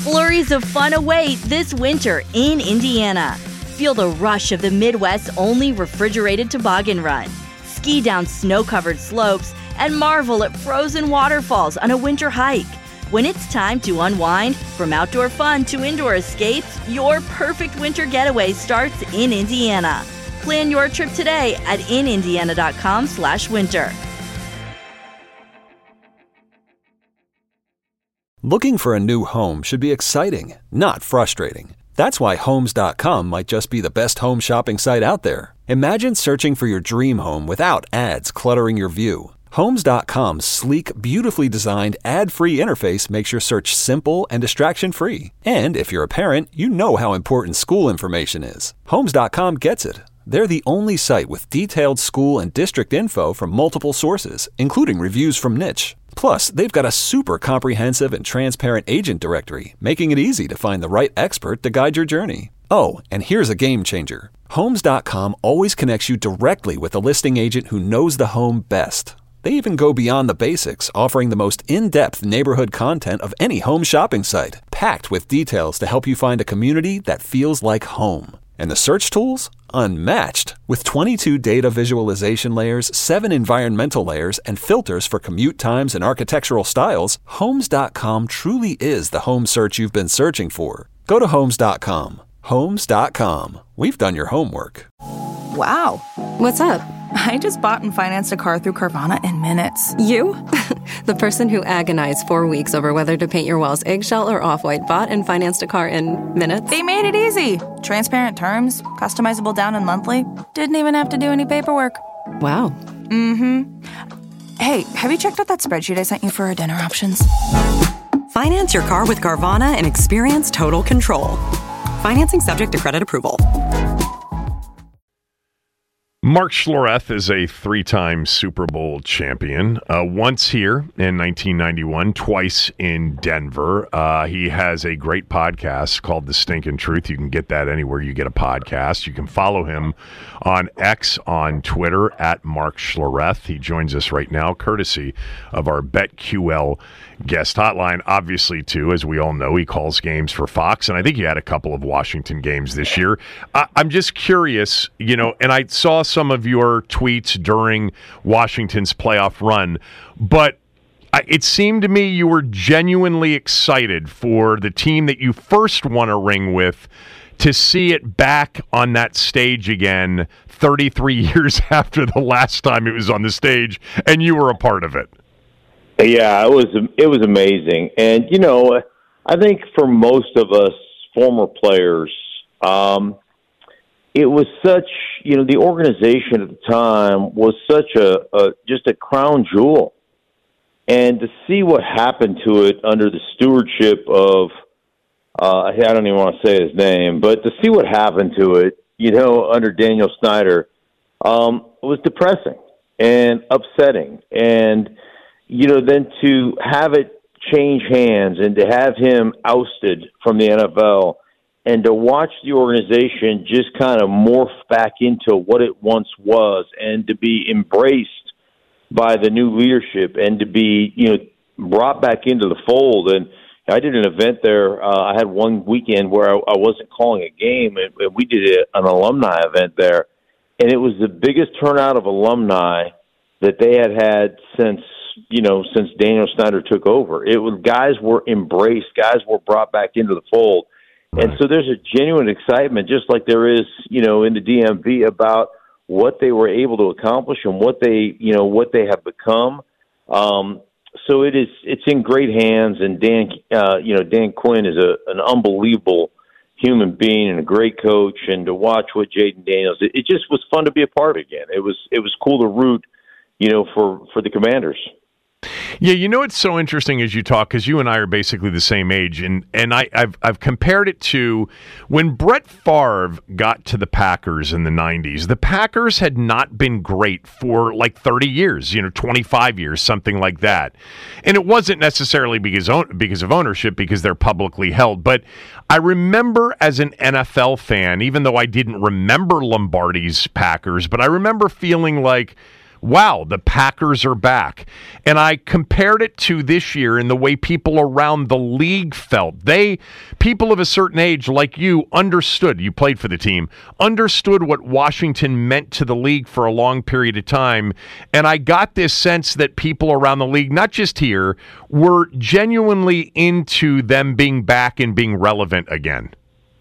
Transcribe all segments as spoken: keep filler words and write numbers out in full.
Flurries of fun await this winter in Indiana. Feel the rush of the Midwest's only refrigerated toboggan run. Ski down snow-covered slopes and marvel at frozen waterfalls on a winter hike. When it's time to unwind, from outdoor fun to indoor escapes, your perfect winter getaway starts in Indiana. Plan your trip today at in indiana dot com slash winter. Looking for a new home should be exciting, not frustrating. That's why Homes dot com might just be the best home shopping site out there. Imagine searching for your dream home without ads cluttering your view. Homes dot com's sleek, beautifully designed, ad-free interface makes your search simple and distraction-free. And if you're a parent, you know how important school information is. Homes dot com gets it. They're the only site with detailed school and district info from multiple sources, including reviews from Niche. Plus, they've got a super comprehensive and transparent agent directory, making it easy to find the right expert to guide your journey. Oh, and here's a game changer. Homes dot com always connects you directly with a listing agent who knows the home best. They even go beyond the basics, offering the most in-depth neighborhood content of any home shopping site, packed with details to help you find a community that feels like home. And the search tools? Unmatched. With twenty-two data visualization layers, seven environmental layers, and filters for commute times and architectural styles, Homes dot com truly is the home search you've been searching for. Go to Homes dot com. Homes dot com. We've done your homework. Wow. What's up? I just bought and financed a car through Carvana in minutes. You? The person who agonized four weeks over whether to paint your walls eggshell or off-white bought and financed a car in minutes? They made it easy. Transparent terms, customizable down and monthly. Didn't even have to do any paperwork. Wow. Mm-hmm. Hey, have you checked out that spreadsheet I sent you for our dinner options? Finance your car with Carvana and experience total control. Financing subject to credit approval. Mark Schlereth is a three-time Super Bowl champion, uh, once here in nineteen ninety-one, twice in Denver. Uh, he has a great podcast called The Stinkin' Truth. You can get that anywhere you get a podcast. You can follow him on X, on Twitter, at Mark Schlereth. He joins us right now, courtesy of our BetQL guest hotline. Obviously, too, as we all know, he calls games for Fox, and I think he had a couple of Washington games this year. I- I'm just curious, you know, and I saw some of your tweets during Washington's playoff run, but I, it seemed to me you were genuinely excited for the team that you first won a ring with to see it back on that stage again thirty-three years after the last time it was on the stage, and you were a part of it. Yeah, it was it was amazing. And, you know, I think for most of us former players, um, it was such, you know, the organization at the time was such a, a just a crown jewel. And to see what happened to it under the stewardship of, uh, I don't even want to say his name, but to see what happened to it, you know, under Daniel Snyder, um, was depressing and upsetting. And, you know, then to have it change hands and to have him ousted from the N F L and to watch the organization just kind of morph back into what it once was and to be embraced by the new leadership and to be, you know, brought back into the fold. And I did an event there. Uh, I had one weekend where I, I wasn't calling a game, and, and we did a, an alumni event there. And it was the biggest turnout of alumni that they had had since, you know, since Daniel Snyder took over. It was guys were embraced, guys were brought back into the fold. Right. And so there's a genuine excitement, just like there is, you know, in the D M V about what they were able to accomplish and what they, you know, what they have become. Um, so it is, it's in great hands. And Dan, uh, you know, Dan Quinn is a, an unbelievable human being and a great coach. And to watch what Jaden Daniels, it, it just was fun to be a part of again. It was, it was cool to root, you know, for, for the Commanders. Yeah, you know, it's so interesting as you talk, because you and I are basically the same age, and and I, I've I've compared it to when Brett Favre got to the Packers in the nineties. The Packers had not been great for like thirty years, you know, twenty-five years, something like that. And it wasn't necessarily because because of ownership, because they're publicly held. But I remember as an N F L fan, even though I didn't remember Lombardi's Packers, but I remember feeling like, wow, the Packers are back. And I compared it to this year in the way people around the league felt. They, people of a certain age like you, understood, you played for the team, understood what Washington meant to the league for a long period of time. And I got this sense that people around the league, not just here, were genuinely into them being back and being relevant again.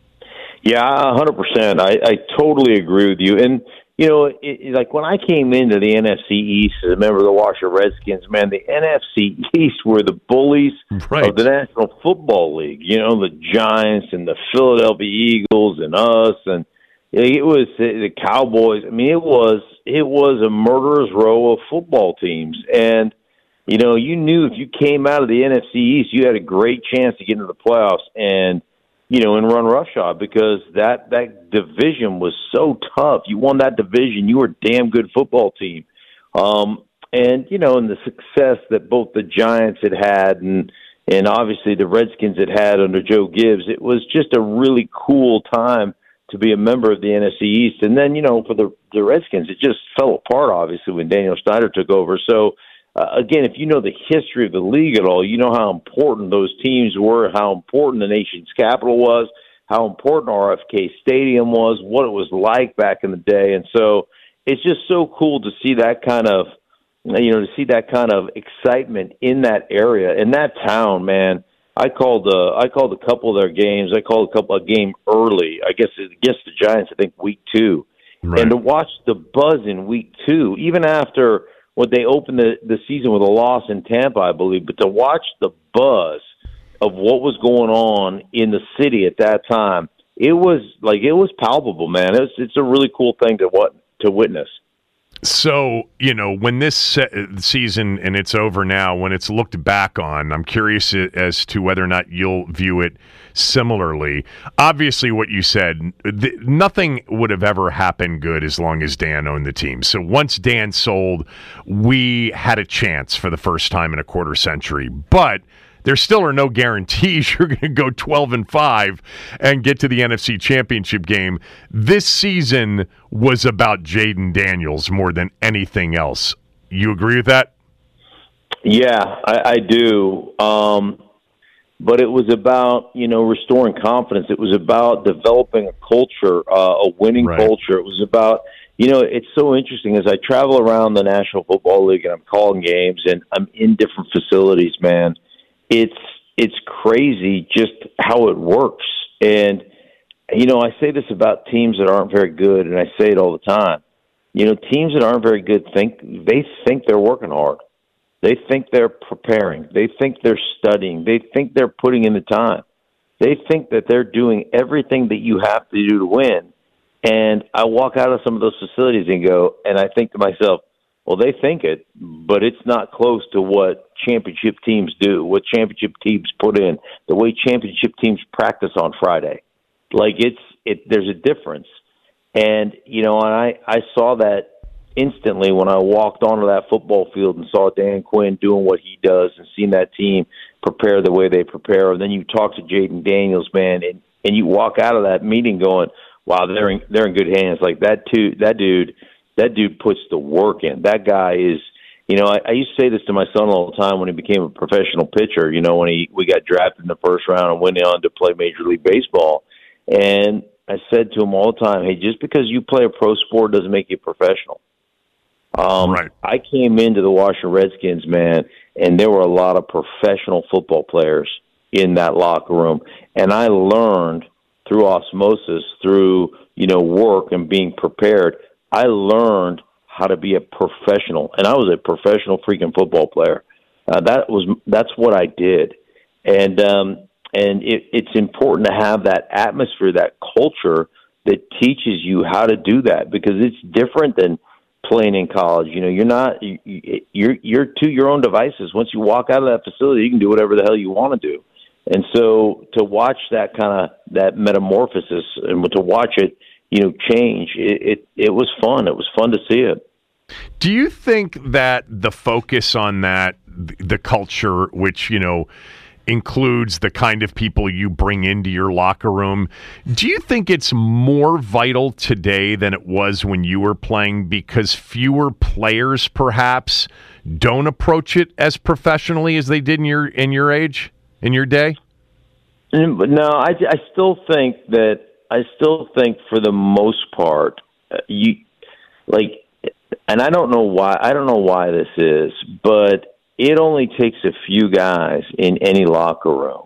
Yeah, one hundred percent. I, I totally agree with you. And, you know, it, it, like when I came into the N F C East as a member of the Washington Redskins, man, the N F C East were the bullies right. of the National Football League. You know, the Giants and the Philadelphia Eagles and us, and it was the Cowboys. I mean, it was it was a murderer's row of football teams. And, you know, you knew if you came out of the N F C East, you had a great chance to get into the playoffs and, you know, and run roughshod, because that, that division was so tough. You won that division, you were a damn good football team. Um, and, you know, and the success that both the Giants had had and, and obviously the Redskins had had under Joe Gibbs, it was just a really cool time to be a member of the N F C East. And then, you know, for the, the Redskins, it just fell apart, obviously, when Daniel Snyder took over. So, Uh, again, if you know the history of the league at all, you know how important those teams were, how important the nation's capital was, how important R F K Stadium was, what it was like back in the day. And so it's just so cool to see that kind of, you know, to see that kind of excitement in that area, in that town, man. I called uh, I called a couple of their games. I called a couple of game early, I guess, against the Giants, I think, week two. Right. And to watch the buzz in week two, even after – when they opened the, the season with a loss in Tampa, I believe, but to watch the buzz of what was going on in the city at that time, it was like it was palpable, man. It's it's a really cool thing to what to witness. So, you know, when this se- season, and it's over now, when it's looked back on, I'm curious as to whether or not you'll view it similarly. Obviously, what you said, th- nothing would have ever happened good as long as Dan owned the team. So once Dan sold, we had a chance for the first time in a quarter century. But there still are no guarantees you're going to go twelve and five and get to the N F C Championship game. This season was about Jayden Daniels more than anything else. You agree with that? Yeah, I, I do. Um, but it was about, you know, restoring confidence. It was about developing a culture, uh, a winning right. culture. It was about, you know, it's so interesting as I travel around the National Football League and I'm calling games and I'm in different facilities, man. It's it's crazy just how it works. And, you know, I say this about teams that aren't very good, and I say it all the time. You know, teams that aren't very good think they think they're working hard. They think they're preparing. They think they're studying. They think they're putting in the time. They think that they're doing everything that you have to do to win. And I walk out of some of those facilities and go, and I think to myself, well, they think it, but it's not close to what championship teams do, what championship teams put in, the way championship teams practice on Friday. Like, it's it. There's a difference. And, you know, I, I saw that instantly when I walked onto that football field and saw Dan Quinn doing what he does and seeing that team prepare the way they prepare. And then you talk to Jayden Daniels, man, and, and you walk out of that meeting going, wow, they're in, they're in good hands. Like, that, too, that dude – That dude puts the work in. That guy is, you know, I, I used to say this to my son all the time when he became a professional pitcher, you know, when he we got drafted in the first round and went on to play Major League Baseball. And I said to him all the time, hey, just because you play a pro sport doesn't make you a professional. Um, right. I came into the Washington Redskins, man, and there were a lot of professional football players in that locker room. And I learned through osmosis, through, you know, work and being prepared, I learned how to be a professional, and I was a professional freaking football player. Uh, that was that's what I did, and um, and it, it's important to have that atmosphere, that culture that teaches you how to do that, because it's different than playing in college. You know, you're not you're you're to your own devices. Once you walk out of that facility, you can do whatever the hell you want to do, and so to watch that kind of that metamorphosis and to watch it, you know, change. It, it it was fun. It was fun to see it. Do you think that the focus on that, the culture, which, you know, includes the kind of people you bring into your locker room. Do you think it's more vital today than it was when you were playing because fewer players perhaps don't approach it as professionally as they did in your in your age, in your day? No, I, I still think that I still think for the most part, uh, you like, and I don't know why. I don't know why this is, but it only takes a few guys in any locker room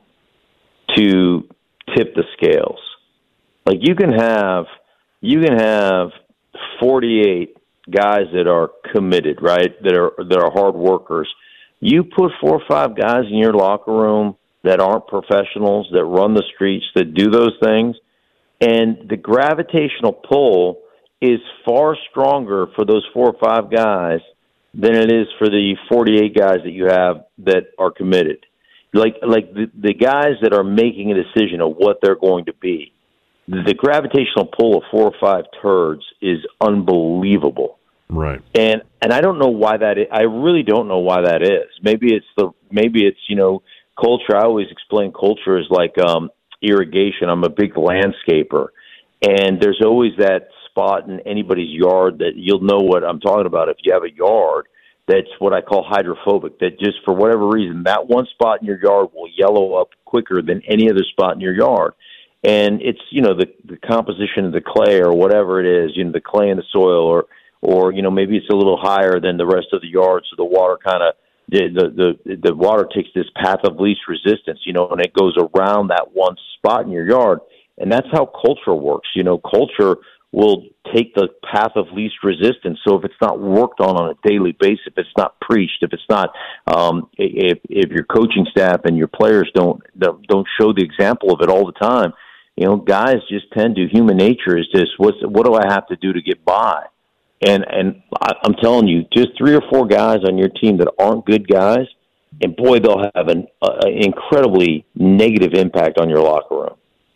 to tip the scales. Like you can have, you can have forty-eight guys that are committed, right? That are that are hard workers. You put four or five guys in your locker room that aren't professionals, that run the streets, that do those things, and the gravitational pull is far stronger for those four or five guys than it is for the forty-eight guys that you have that are committed. Like like the, the guys that are making a decision of what they're going to be. The gravitational pull of four or five turds is unbelievable. Right. And and I don't know why that is. I really don't know why that is. Maybe it's the maybe it's, you know, culture. I always explain culture is like um, irrigation. I'm a big landscaper, and there's always that spot in anybody's yard that you'll know what I'm talking about. If you have a yard that's what I call hydrophobic, that just for whatever reason, that one spot in your yard will yellow up quicker than any other spot in your yard. And it's, you know, the, the composition of the clay or whatever it is, you know, the clay in the soil, or, or, you know, maybe it's a little higher than the rest of the yard. So the water kind of, the, the, the, the water takes this path of least resistance, you know, and it goes around that one spot in your yard. And that's how culture works. You know, culture will take the path of least resistance. So if it's not worked on on a daily basis, if it's not preached, if it's not, um, if if your coaching staff and your players don't don't show the example of it all the time, you know, guys just tend to, human nature is just, what's what do I have to do to get by? And and I, I'm telling you, just three or four guys on your team that aren't good guys, and boy, they'll have an uh, incredibly negative impact on your locker room.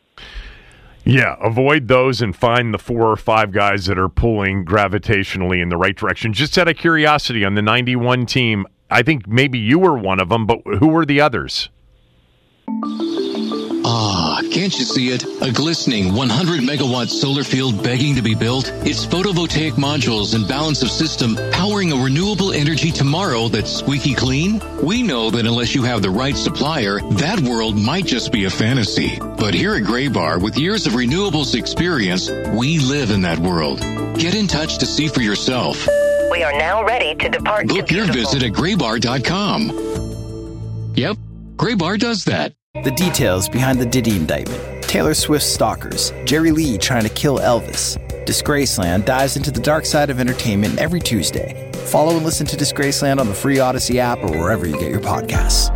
Yeah, avoid those and find the four or five guys that are pulling gravitationally in the right direction. Just out of curiosity, on the ninety-one team, I think maybe you were one of them, but who were the others? Ah, can't you see it? A glistening one hundred megawatt solar field begging to be built? It's photovoltaic modules and balance of system powering a renewable energy tomorrow that's squeaky clean? We know that unless you have the right supplier, that world might just be a fantasy. But here at Graybar, with years of renewables experience, we live in that world. Get in touch to see for yourself. We are now ready to depart. Book your visit at graybar dot com. Yep, Graybar does that. The details behind the Diddy indictment, Taylor Swift's stalkers, Jerry Lee trying to kill Elvis. Disgraceland dives into the dark side of entertainment every Tuesday. Follow and listen to Disgraceland on the free Odyssey app or wherever you get your podcasts.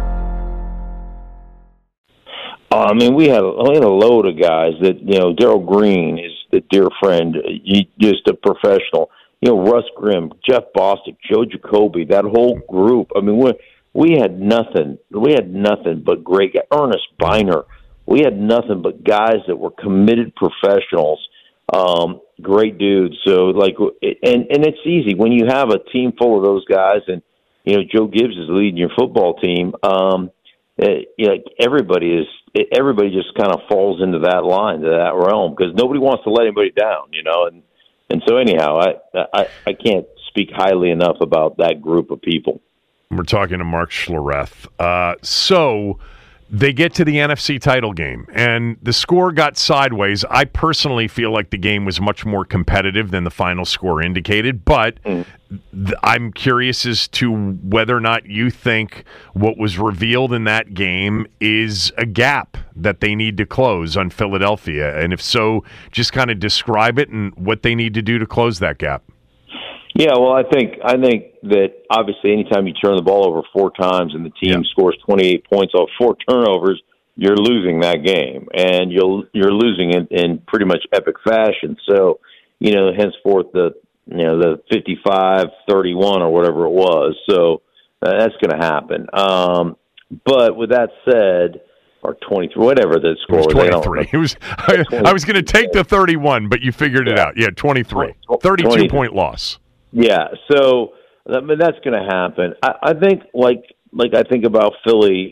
Uh, I mean, we had, we had a load of guys that, you know, Darryl Green is a dear friend, he, just a professional. You know, Russ Grimm, Jeff Bostic, Joe Jacoby, that whole group. I mean, we're We had nothing. We had nothing but great guys. Ernest Biner. We had nothing but guys that were committed professionals, um, great dudes. So, like, and and it's easy when you have a team full of those guys, and you know Joe Gibbs is leading your football team. Um, it, you know, everybody is. Everybody just kind of falls into that line, to that realm, because nobody wants to let anybody down. You know, and and so anyhow, I I, I can't speak highly enough about that group of people. We're talking to Mark Schlereth. Uh, so they get to the N F C title game, and the score got sideways. I personally feel like the game was much more competitive than the final score indicated, but mm. th- I'm curious as to whether or not you think what was revealed in that game is a gap that they need to close on Philadelphia. And if so, just kind of describe it and what they need to do to close that gap. Yeah, well, I think I think that obviously anytime you turn the ball over four times and the team yeah. scores twenty-eight points off four turnovers, you're losing that game, and you'll you're losing it in pretty much epic fashion. So, you know, henceforth the you know the fifty-five thirty-one or whatever it was. So uh, that's going to happen. Um, but with that said, or twenty-three, whatever the score was. twenty-three. It was. I, I was going to take the thirty-one, but you figured it yeah. out. Yeah, twenty-three. thirty-two point loss. Yeah, so I mean, that's going to happen. I, I think, like like I think about Philly,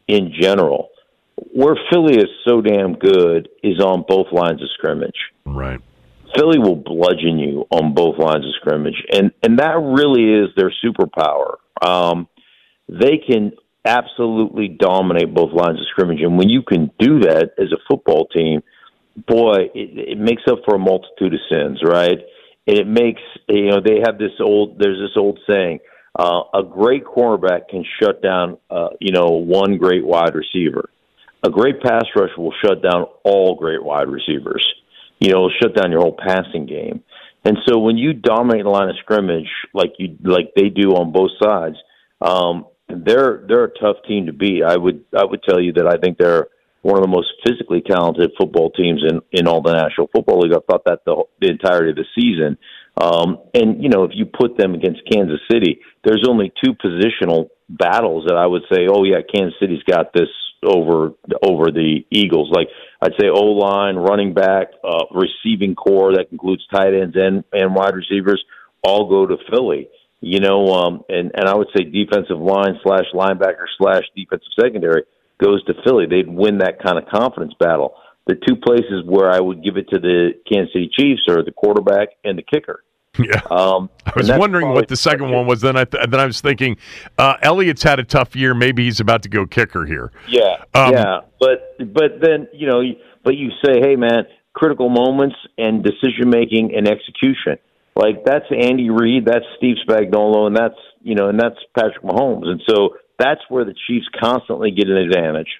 in general. Where Philly is so damn good is on both lines of scrimmage. Right. Philly will bludgeon you on both lines of scrimmage, and, and that really is their superpower. Um, they can absolutely dominate both lines of scrimmage, and when you can do that as a football team, boy, it, it makes up for a multitude of sins, right? And it makes, you know, they have this old, there's this old saying, uh, a great quarterback can shut down, uh, you know, one great wide receiver. A great pass rush will shut down all great wide receivers. You know, shut down your whole passing game. And so when you dominate the line of scrimmage like you like they do on both sides, um, they're they're a tough team to beat. I would I would tell you that I think they're one of the most physically talented football teams in, in all the National Football League. I've thought that the, the entirety of the season. Um, and, you know, if you put them against Kansas City, there's only two positional battles that I would say, oh, yeah, Kansas City's got this over over the Eagles. Like, I'd say O-line, running back, uh, receiving core that includes tight ends and, and wide receivers all go to Philly. You know, um, and, and I would say defensive line slash linebacker slash defensive secondary goes to Philly. They'd win that kind of confidence battle. The two places where I would give it to the Kansas City Chiefs are the quarterback and the kicker. Yeah, um, I was wondering what the second one was. Then I th- then I was thinking, uh, Elliott's had a tough year. Maybe he's about to go kicker here. Yeah, um, yeah, but but then you know, but you say, hey man, critical moments and decision making and execution. Like that's Andy Reid, that's Steve Spagnuolo, and that's you know, and that's Patrick Mahomes, and so that's where the Chiefs constantly get an advantage.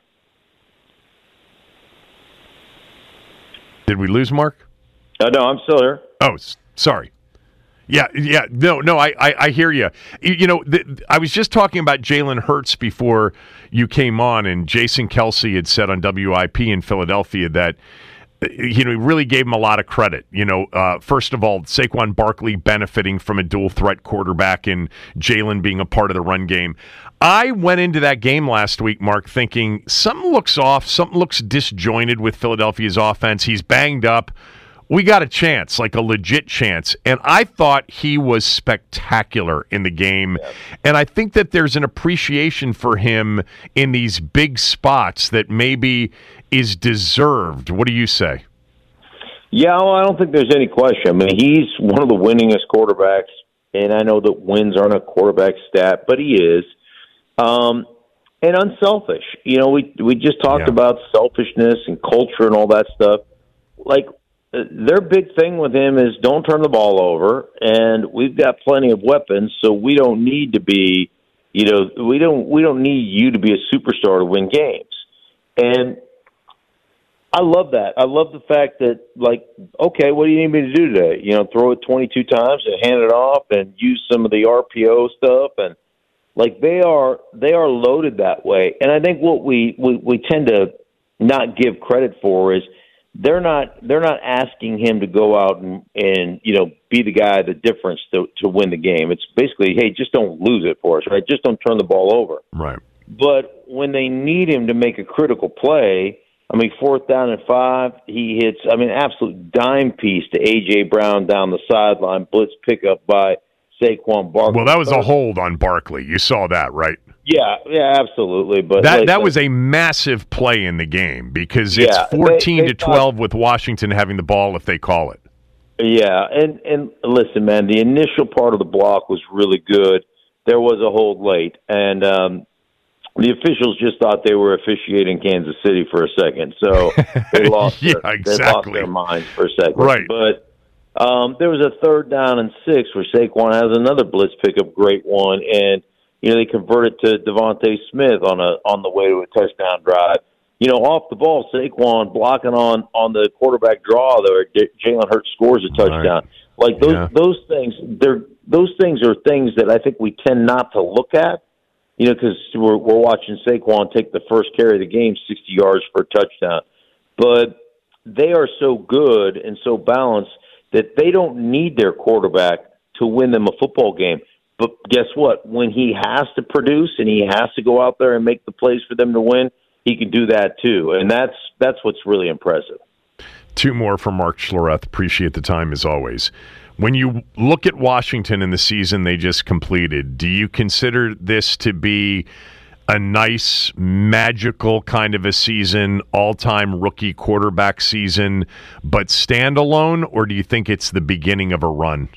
Did we lose Mark? Uh, no, I'm still here. Oh, sorry. Yeah, yeah, no, no, I, I, I hear you. You, you know, the, I was just talking about Jalen Hurts before you came on, and Jason Kelce had said on W I P in Philadelphia that, you know, he really gave him a lot of credit. You know, uh, first of all, Saquon Barkley benefiting from a dual-threat quarterback and Jalen being a part of the run game. I went into that game last week, Mark, thinking something looks off, something looks disjointed with Philadelphia's offense. He's banged up. We got a chance, like a legit chance. And I thought he was spectacular in the game. Yeah. And I think that there's an appreciation for him in these big spots that maybe is deserved. What do you say? Yeah, well, I don't think there's any question. I mean, he's one of the winningest quarterbacks. And I know that wins aren't a quarterback stat, but he is. Um, and unselfish. You know, we, we just talked yeah. about selfishness and culture and all that stuff. Like, their big thing with him is don't turn the ball over, and we've got plenty of weapons, so we don't need to be, you know, we don't we don't need you to be a superstar to win games. And I love that. I love the fact that, like, okay, what do you need me to do today? You know, throw it twenty-two times and hand it off, and use some of the R P O stuff, and like they are they are loaded that way. And I think what we we, we tend to not give credit for is. They're not. They're not asking him to go out and, and you know be the guy, the difference to to win the game. It's basically, hey, just don't lose it for us, right? Just don't turn the ball over. Right. But when they need him to make a critical play, I mean, fourth down and five, he hits. I mean, absolute dime piece to A J Brown down the sideline, blitz pickup by Saquon Barkley. Well, that was a hold on Barkley. You saw that, right? Yeah, yeah, absolutely. But that like, that was a massive play in the game because it's yeah, fourteen they, they to twelve thought, with Washington having the ball if they call it. Yeah, and and listen, man, the initial part of the block was really good. There was a hold late, and um, the officials just thought they were officiating Kansas City for a second, so they lost, yeah, their, exactly. they lost their minds for a second. Right, but. Um, there was a third down and six where Saquon has another blitz pickup, great one, and you know they converted to Devontae Smith on a on the way to a touchdown drive. You know, off the ball, Saquon blocking on, on the quarterback draw there. Jalen Hurts scores a touchdown. Right. Like those yeah. those things, they're those things are things that I think we tend not to look at. You know, because we're we're watching Saquon take the first carry of the game, sixty yards for a touchdown, but they are so good and so balanced that they don't need their quarterback to win them a football game. But guess what? When he has to produce and he has to go out there and make the plays for them to win, he can do that too. And that's that's what's really impressive. Two more from Mark Schlereth. Appreciate the time as always. When you look at Washington in the season they just completed, do you consider this to be a nice, magical kind of a season, all-time rookie quarterback season, but standalone, or do you think it's the beginning of a run?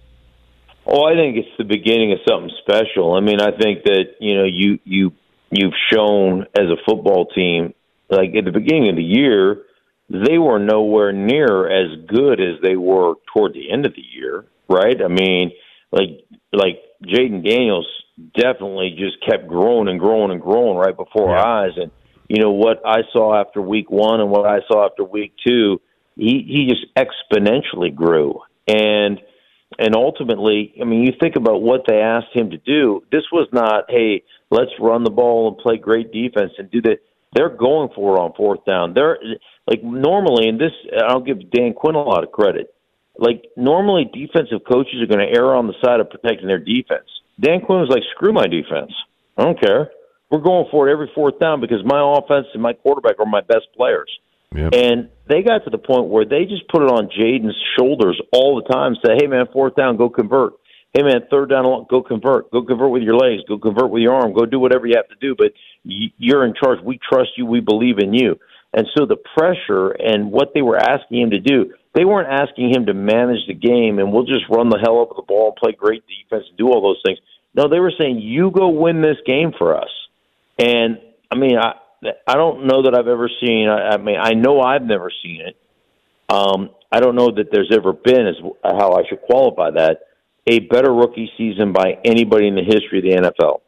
Oh, I think it's the beginning of something special. I mean, I think that, you know, you, you, you've shown as a football team, like at the beginning of the year, they were nowhere near as good as they were toward the end of the year, right? I mean, like like Jaden Daniels definitely just kept growing and growing and growing right before yeah. our eyes. And, you know, what I saw after week one and what I saw after week two, he, he just exponentially grew. And and ultimately, I mean, you think about what they asked him to do. This was not, hey, let's run the ball and play great defense and do that. They're going for it on fourth down. They're like normally, and this I'll give Dan Quinn a lot of credit. Like normally, defensive coaches are going to err on the side of protecting their defense. Dan Quinn was like, "Screw my defense. I don't care. We're going for it every fourth down because my offense and my quarterback are my best players." Yep. And they got to the point where they just put it on Jaden's shoulders all the time. Say, "Hey man, fourth down, go convert. Hey man, third down, go convert. Go convert with your legs. Go convert with your arm. Go do whatever you have to do. But you're in charge. We trust you. We believe in you." And so the pressure and what they were asking him to do, they weren't asking him to manage the game and we'll just run the hell out of the ball and play great defense and do all those things. No, they were saying, you go win this game for us. And, I mean, I I don't know that I've ever seen, I, I mean, I know I've never seen it. Um, I don't know that there's ever been, as how I should qualify that, a better rookie season by anybody in the history of the N F L.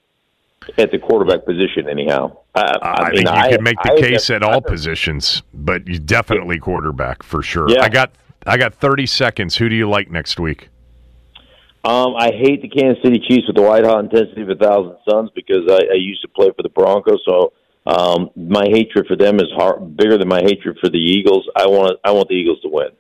At the quarterback position, anyhow. I, I, I mean, think you I, could make the I, case I, at all I, positions, but you definitely quarterback for sure. Yeah. I got I got thirty seconds. Who do you like next week? Um, I hate the Kansas City Chiefs with the white hot intensity of a thousand suns because I, I used to play for the Broncos, so um, my hatred for them is hard, bigger than my hatred for the Eagles. I want I want the Eagles to win.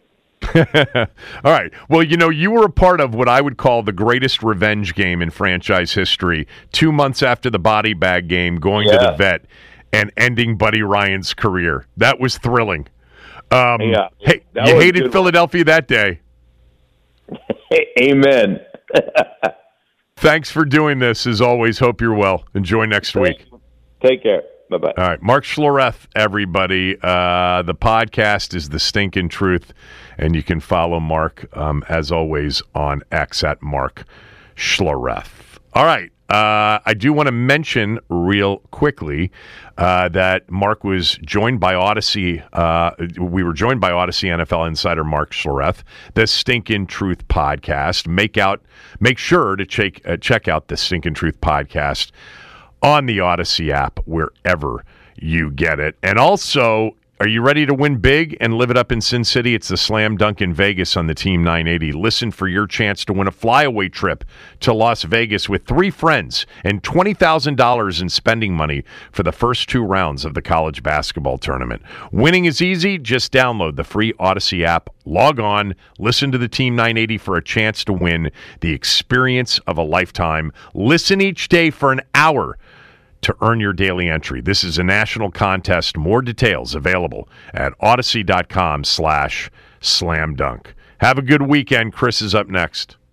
All right. Well, you know, you were a part of what I would call the greatest revenge game in franchise history. Two months after the body bag game, going yeah. to the vet and ending Buddy Ryan's career. That was thrilling. Um, yeah, hey, you hated Philadelphia one. That day. Amen. Thanks for doing this. As always, hope you're well. Enjoy next Thank week. You. Take care. Bye-bye. All right. Mark Schlereth, everybody. Uh, the podcast is The Stinkin' Truth, and you can follow Mark, um, as always, on X at Mark Schlereth. All right. Uh, I do want to mention real quickly uh, that Mark was joined by Odyssey. Uh, we were joined by Odyssey N F L insider Mark Schlereth, the Stinkin' Truth podcast. Make out, make sure to check uh, check out the Stinkin' Truth podcast on the Odyssey app, wherever you get it. And also, are you ready to win big and live it up in Sin City? It's the Slam Dunk in Vegas on the Team nine eighty. Listen for your chance to win a flyaway trip to Las Vegas with three friends and twenty thousand dollars in spending money for the first two rounds of the college basketball tournament. Winning is easy. Just download the free Odyssey app, log on, listen to the Team nine eighty for a chance to win the experience of a lifetime. Listen each day for an hour to earn your daily entry. This is a national contest. More details available at odyssey.com slash slam dunk. Have a good weekend. Chris is up next.